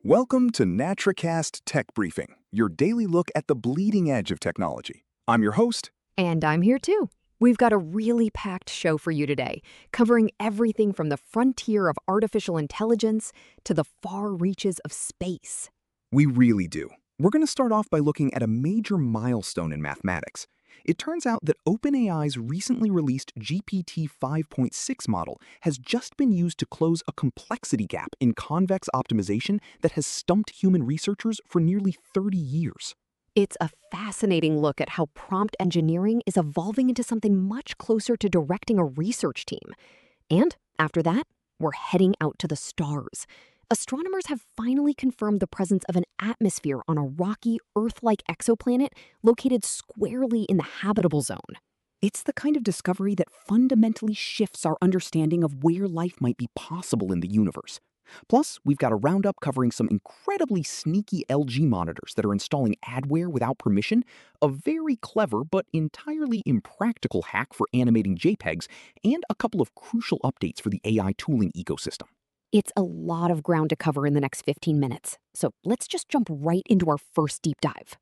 Welcome to NatraCast Tech Briefing, your daily look at the bleeding edge of technology. I'm your host. And I'm here too. We've got a really packed show for you today, covering everything from the frontier of artificial intelligence to the far reaches of space. We really do. We're going to start off by looking at a major milestone in mathematics. It turns out that OpenAI's recently released GPT 5.6 model has just been used to close a complexity gap in convex optimization that has stumped human researchers for nearly 30 years. It's a fascinating look at how prompt engineering is evolving into something much closer to directing a research team. And after that, we're heading out to the stars. Astronomers have finally confirmed the presence of an atmosphere on a rocky, Earth-like exoplanet located squarely in the habitable zone. It's the kind of discovery that fundamentally shifts our understanding of where life might be possible in the universe. Plus, we've got a roundup covering some incredibly sneaky LG monitors that are installing adware without permission, a very clever but entirely impractical hack for animating JPEGs, and a couple of crucial updates for the AI tooling ecosystem. It's a lot of ground to cover in the next 15 minutes, so let's just jump right into our first deep dive.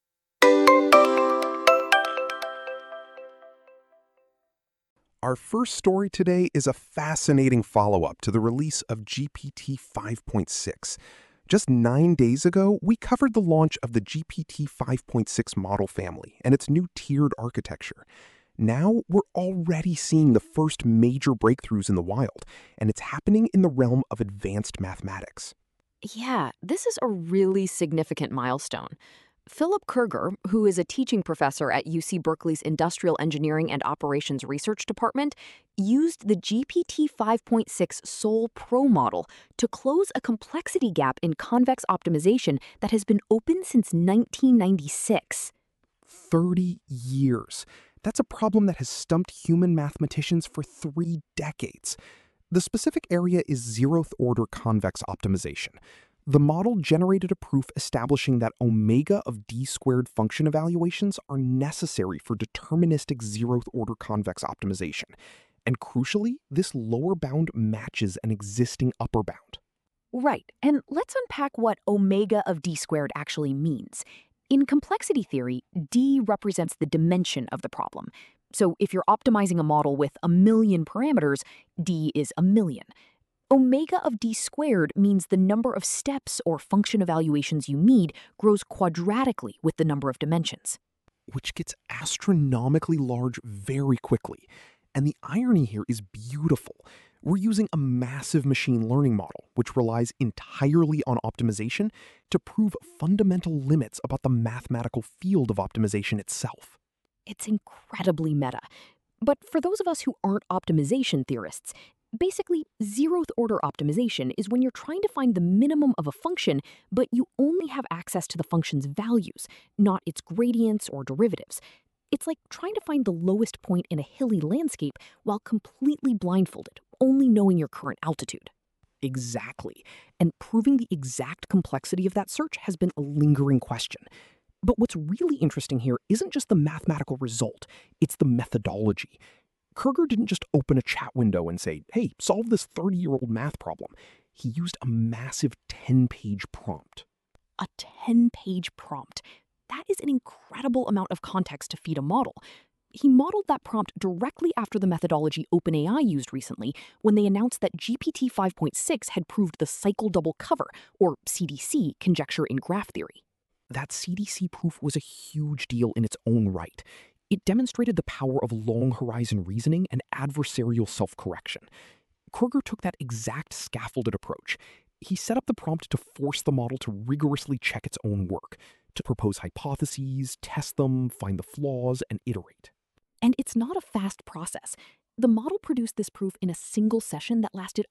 Our first story today is a fascinating follow-up to the release of GPT 5.6. Just 9 days ago, we covered the launch of the GPT 5.6 model family and its new tiered architecture. Now, we're already seeing the first major breakthroughs in the wild, and it's happening in the realm of advanced mathematics. Yeah, this is a really significant milestone. Philip Kerger, who is a teaching professor at UC Berkeley's Industrial Engineering and Operations Research Department, used the GPT 5.6 Sol Pro model to close a complexity gap in convex optimization that has been open since 1996. 30 years. That's a problem that has stumped human mathematicians for 3 decades. The specific area is zeroth order convex optimization. The model generated a proof establishing that omega of d squared function evaluations are necessary for deterministic zeroth order convex optimization. And crucially, this lower bound matches an existing upper bound. Right, and let's unpack what omega of d squared actually means. In complexity theory, d represents the dimension of the problem. So if you're optimizing a model with 1,000,000 parameters, d is 1,000,000. Omega of d squared means the number of steps or function evaluations you need grows quadratically with the number of dimensions. Which gets astronomically large very quickly. And the irony here is beautiful. We're using a massive machine learning model, which relies entirely on optimization, to prove fundamental limits about the mathematical field of optimization itself. It's incredibly meta. But for those of us who aren't optimization theorists, basically, zeroth order optimization is when you're trying to find the minimum of a function, but you only have access to the function's values, not its gradients or derivatives. It's like trying to find the lowest point in a hilly landscape while completely blindfolded, only knowing your current altitude. Exactly. And proving the exact complexity of that search has been a lingering question. But what's really interesting here isn't just the mathematical result, it's the methodology. Kerger didn't just open a chat window and say, hey, solve this 30-year-old math problem. He used a massive 10-page prompt. A 10-page prompt. That is an incredible amount of context to feed a model. He modeled that prompt directly after the methodology OpenAI used recently when they announced that GPT 5.6 had proved the cycle double cover, or CDC, conjecture in graph theory. That CDC proof was a huge deal in its own right. It demonstrated the power of long-horizon reasoning and adversarial self-correction. Kerger took that exact scaffolded approach. He set up the prompt to force the model to rigorously check its own work, to propose hypotheses, test them, find the flaws, and iterate. And it's not a fast process. The model produced this proof in a single session that lasted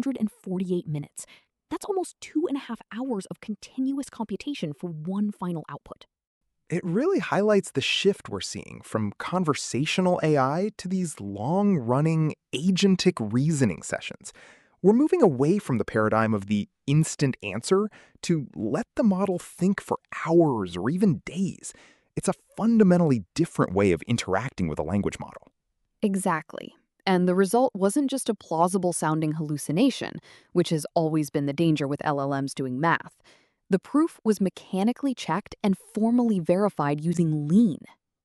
148 minutes. That's almost 2.5 hours of continuous computation for one final output. It really highlights the shift we're seeing from conversational AI to these long-running agentic reasoning sessions. We're moving away from the paradigm of the instant answer to let the model think for hours or even days. It's a fundamentally different way of interacting with a language model. Exactly. And the result wasn't just a plausible-sounding hallucination, which has always been the danger with LLMs doing math. The proof was mechanically checked and formally verified using Lean.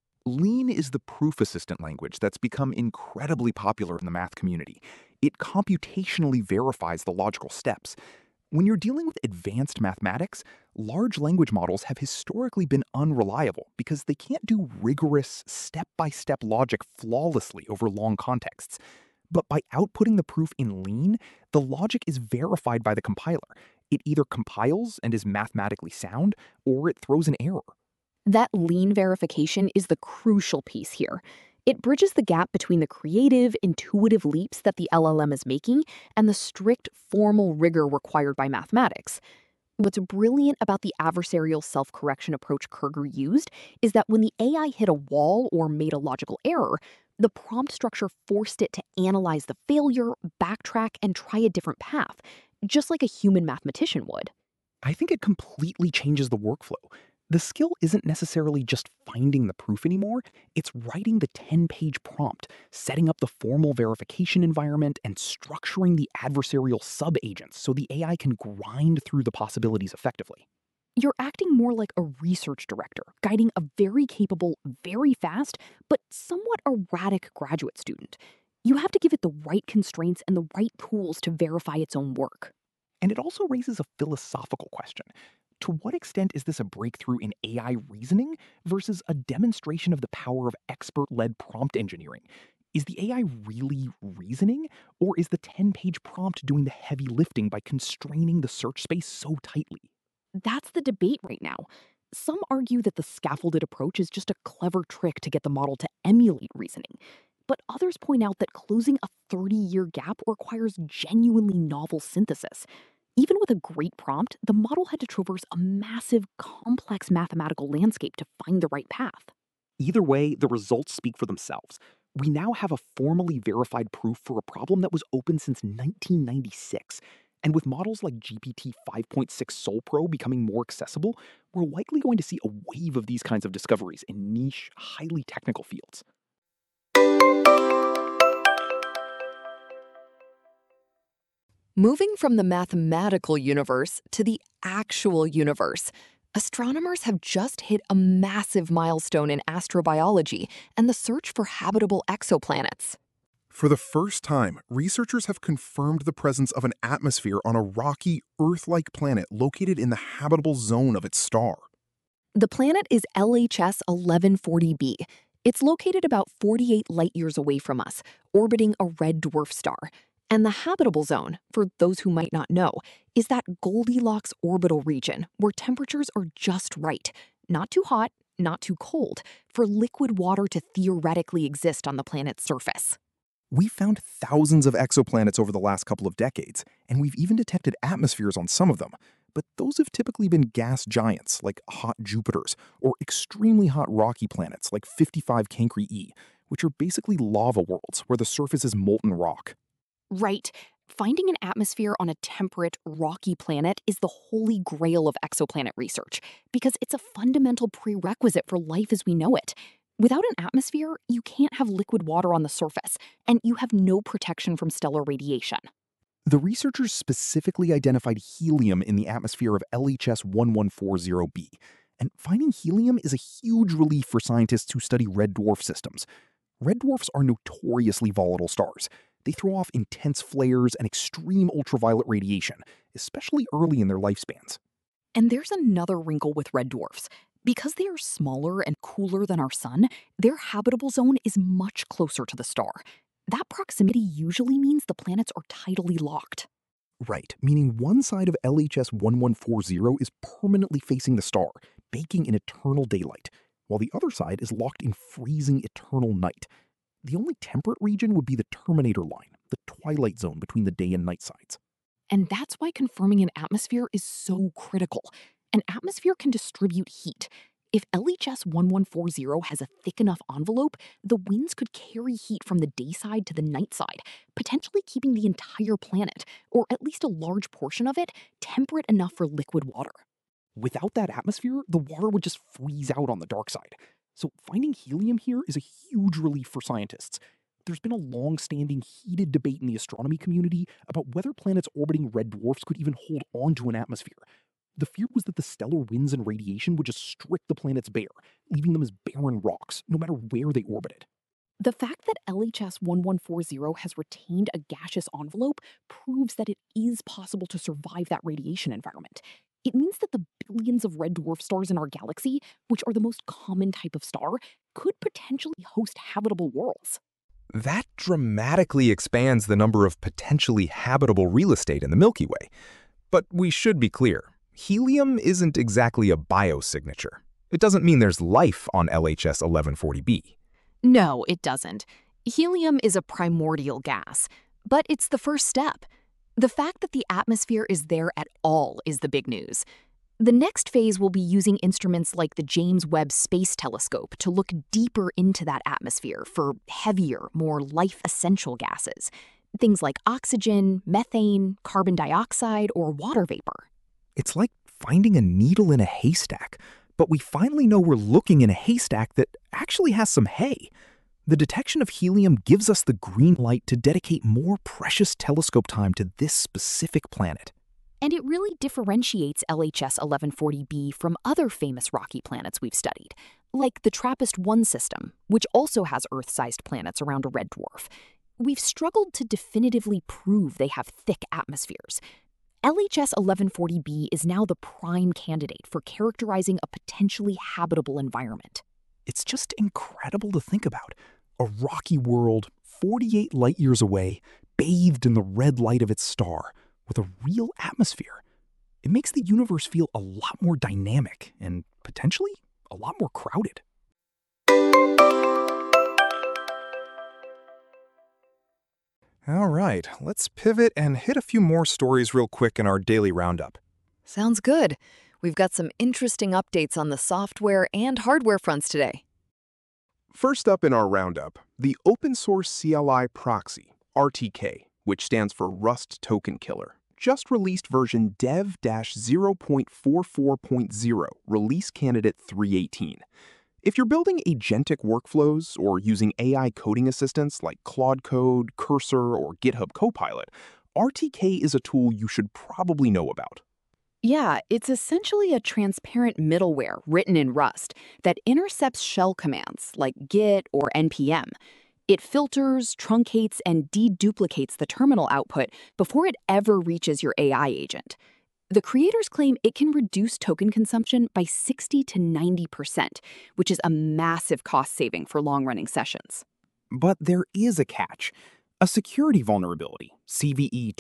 Lean is the proof assistant language that's become incredibly popular in the math community. It computationally verifies the logical steps. When you're dealing with advanced mathematics, large language models have historically been unreliable because they can't do rigorous, step-by-step logic flawlessly over long contexts. But by outputting the proof in Lean, the logic is verified by the compiler. It either compiles and is mathematically sound, or it throws an error. That Lean verification is the crucial piece here. It bridges the gap between the creative, intuitive leaps that the LLM is making and the strict, formal rigor required by mathematics. What's brilliant about the adversarial self-correction approach Kerger used is that when the AI hit a wall or made a logical error, the prompt structure forced it to analyze the failure, backtrack, and try a different path, just like a human mathematician would. I think it completely changes the workflow. The skill isn't necessarily just finding the proof anymore, it's writing the 10-page prompt, setting up the formal verification environment, and structuring the adversarial sub-agents so the AI can grind through the possibilities effectively. You're acting more like a research director, guiding a very capable, very fast, but somewhat erratic graduate student. You have to give it the right constraints and the right tools to verify its own work. And it also raises a philosophical question. To what extent is this a breakthrough in AI reasoning versus a demonstration of the power of expert-led prompt engineering? Is the AI really reasoning, or is the 10-page prompt doing the heavy lifting by constraining the search space so tightly? That's the debate right now. Some argue that the scaffolded approach is just a clever trick to get the model to emulate reasoning. But others point out that closing a 30-year gap requires genuinely novel synthesis. Even with a great prompt, the model had to traverse a massive, complex mathematical landscape to find the right path. Either way, the results speak for themselves. We now have a formally verified proof for a problem that was open since 1996. And with models like GPT 5.6 Solpro becoming more accessible, we're likely going to see a wave of these kinds of discoveries in niche, highly technical fields. Moving from the mathematical universe to the actual universe, astronomers have just hit a massive milestone in astrobiology and the search for habitable exoplanets. For the first time, researchers have confirmed the presence of an atmosphere on a rocky, Earth-like planet located in the habitable zone of its star. The planet is LHS 1140b. It's located about 48 light-years away from us, orbiting a red dwarf star. And the habitable zone, for those who might not know, is that Goldilocks orbital region where temperatures are just right, not too hot, not too cold, for liquid water to theoretically exist on the planet's surface. We've found thousands of exoplanets over the last couple of decades, and we've even detected atmospheres on some of them. But those have typically been gas giants like hot Jupiters, or extremely hot rocky planets like 55 Cancri E, which are basically lava worlds where the surface is molten rock. Right. Finding an atmosphere on a temperate, rocky planet is the holy grail of exoplanet research because it's a fundamental prerequisite for life as we know it. Without an atmosphere, you can't have liquid water on the surface, and you have no protection from stellar radiation. The researchers specifically identified helium in the atmosphere of LHS 1140b, and finding helium is a huge relief for scientists who study red dwarf systems. Red dwarfs are notoriously volatile stars. They throw off intense flares and extreme ultraviolet radiation, especially early in their lifespans. And there's another wrinkle with red dwarfs. Because they are smaller and cooler than our sun, their habitable zone is much closer to the star. That proximity usually means the planets are tidally locked. Right, meaning one side of LHS 1140 is permanently facing the star, baking in eternal daylight, while the other side is locked in freezing eternal night. The only temperate region would be the terminator line, the twilight zone between the day and night sides. And that's why confirming an atmosphere is so critical. An atmosphere can distribute heat. If LHS 1140 has a thick enough envelope, the winds could carry heat from the day side to the night side, potentially keeping the entire planet, or at least a large portion of it, temperate enough for liquid water. Without that atmosphere, the water would just freeze out on the dark side. So finding helium here is a huge relief for scientists. there's been a long-standing heated debate in the astronomy community about whether planets orbiting red dwarfs could even hold on to an atmosphere. The fear was that the stellar winds and radiation would just strip the planets bare, leaving them as barren rocks, no matter where they orbited. The fact that LHS 1140 has retained a gaseous envelope proves that it is possible to survive that radiation environment. It means that the billions of red dwarf stars in our galaxy, which are the most common type of star, could potentially host habitable worlds. That dramatically expands the number of potentially habitable real estate in the Milky Way. But we should be clear, helium isn't exactly a biosignature. It doesn't mean there's life on LHS 1140b. No, it doesn't. Helium is a primordial gas, but it's the first step. The fact that the atmosphere is there at all is the big news. The next phase will be using instruments like the James Webb Space Telescope to look deeper into that atmosphere for heavier, more life-essential gases. Things like oxygen, methane, carbon dioxide, or water vapor. It's like finding a needle in a haystack, but we finally know we're looking in a haystack that actually has some hay. The detection of helium gives us the green light to dedicate more precious telescope time to this specific planet. And it really differentiates LHS 1140b from other famous rocky planets we've studied, like the TRAPPIST-1 system, which also has Earth-sized planets around a red dwarf. We've struggled to definitively prove they have thick atmospheres. LHS 1140b is now the prime candidate for characterizing a potentially habitable environment. It's just incredible to think about. A rocky world, 48 light-years away, bathed in the red light of its star, with a real atmosphere. It makes the universe feel a lot more dynamic and potentially a lot more crowded. All right, let's pivot and hit a few more stories real quick in our daily roundup. Sounds good. We've got some interesting updates on the software and hardware fronts today. First up in our roundup, the open source CLI proxy, RTK, which stands for Rust Token Killer, just released version dev-0.44.0, release candidate 318. If you're building agentic workflows or using AI coding assistants like Claude Code, Cursor, or GitHub Copilot, RTK is a tool you should probably know about. Yeah, it's essentially a transparent middleware written in Rust that intercepts shell commands like git or npm. It filters, truncates, and deduplicates the terminal output before it ever reaches your AI agent. The creators claim it can reduce token consumption by 60 to 90%, which is a massive cost saving for long-running sessions. But there is a catch. A security vulnerability, CVE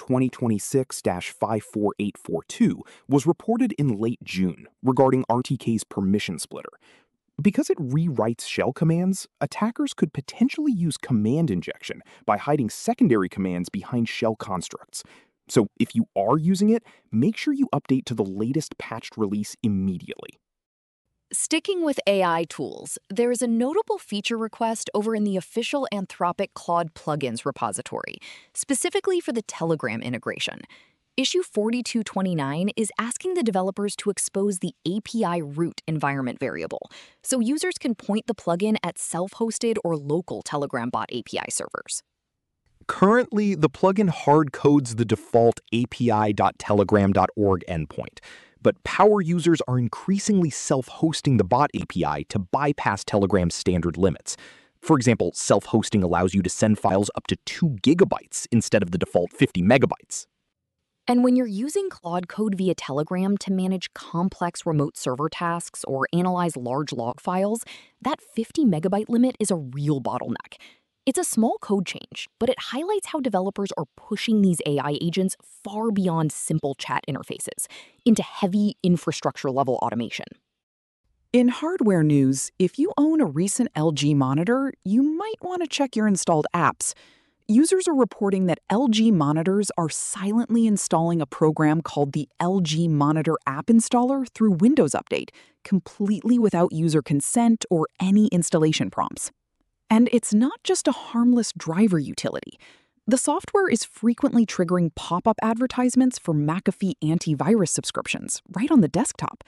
2026-54842, was reported in late June regarding RTK's permission splitter. Because it rewrites shell commands, attackers could potentially use command injection by hiding secondary commands behind shell constructs. So if you are using it, make sure you update to the latest patched release immediately. Sticking with AI tools, there is a notable feature request over in the official Anthropic Claude plugins repository, specifically for the Telegram integration. Issue 4229 is asking the developers to expose the API root environment variable, so users can point the plugin at self-hosted or local Telegram bot API servers. Currently, the plugin hard codes the default api.telegram.org endpoint, but power users are increasingly self-hosting the bot API to bypass Telegram's standard limits. For example, self-hosting allows you to send files up to 2 gigabytes instead of the default 50 megabytes. And when you're using Claude Code via Telegram to manage complex remote server tasks or analyze large log files, that 50 megabyte limit is a real bottleneck. It's a small code change, but it highlights how developers are pushing these AI agents far beyond simple chat interfaces into heavy infrastructure-level automation. In hardware news, if you own a recent LG monitor, you might want to check your installed apps. Users are reporting that LG monitors are silently installing a program called the LG Monitor App Installer through Windows Update, completely without user consent or any installation prompts. And it's not just a harmless driver utility. The software is frequently triggering pop-up advertisements for McAfee antivirus subscriptions right on the desktop.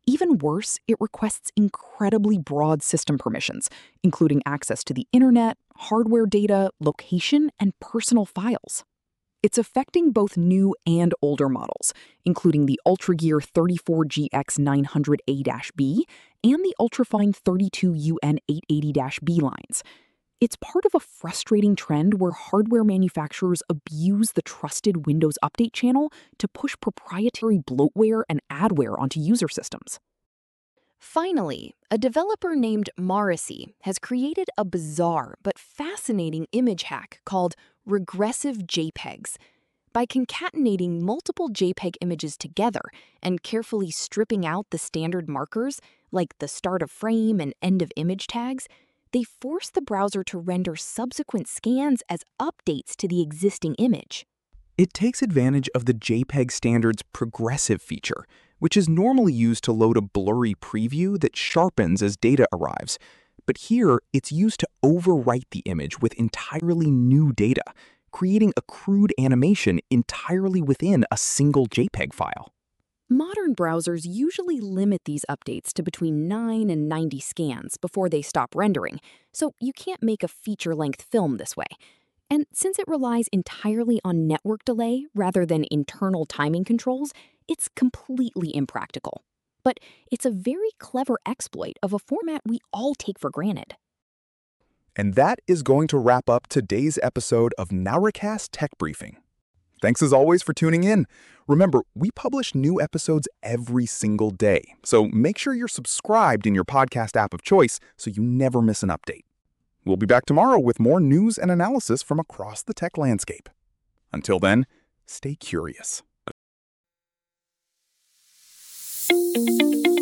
Even worse, it requests incredibly broad system permissions, including access to the internet, hardware data, location, and personal files. It's affecting both new and older models, including the UltraGear 34GX900A-B and the Ultrafine 32UN880-B lines. It's part of a frustrating trend where hardware manufacturers abuse the trusted Windows Update channel to push proprietary bloatware and adware onto user systems. Finally, a developer named Morrissey has created a bizarre but fascinating image hack called regressive JPEGs. By concatenating multiple JPEG images together and carefully stripping out the standard markers, like the start of frame and end of image tags, they force the browser to render subsequent scans as updates to the existing image. It takes advantage of the JPEG standard's progressive feature, which is normally used to load a blurry preview that sharpens as data arrives. But here, it's used to overwrite the image with entirely new data, creating a crude animation entirely within a single JPEG file. Modern browsers usually limit these updates to between 9 and 90 scans before they stop rendering, so you can't make a feature-length film this way. And since it relies entirely on network delay rather than internal timing controls, it's completely impractical. But it's a very clever exploit of a format we all take for granted. And that is going to wrap up today's episode of Nauracast Tech Briefing. Thanks as always for tuning in. Remember, we publish new episodes every single day, so make sure you're subscribed in your podcast app of choice so you never miss an update. We'll be back tomorrow with more news and analysis from across the tech landscape. Until then, stay curious.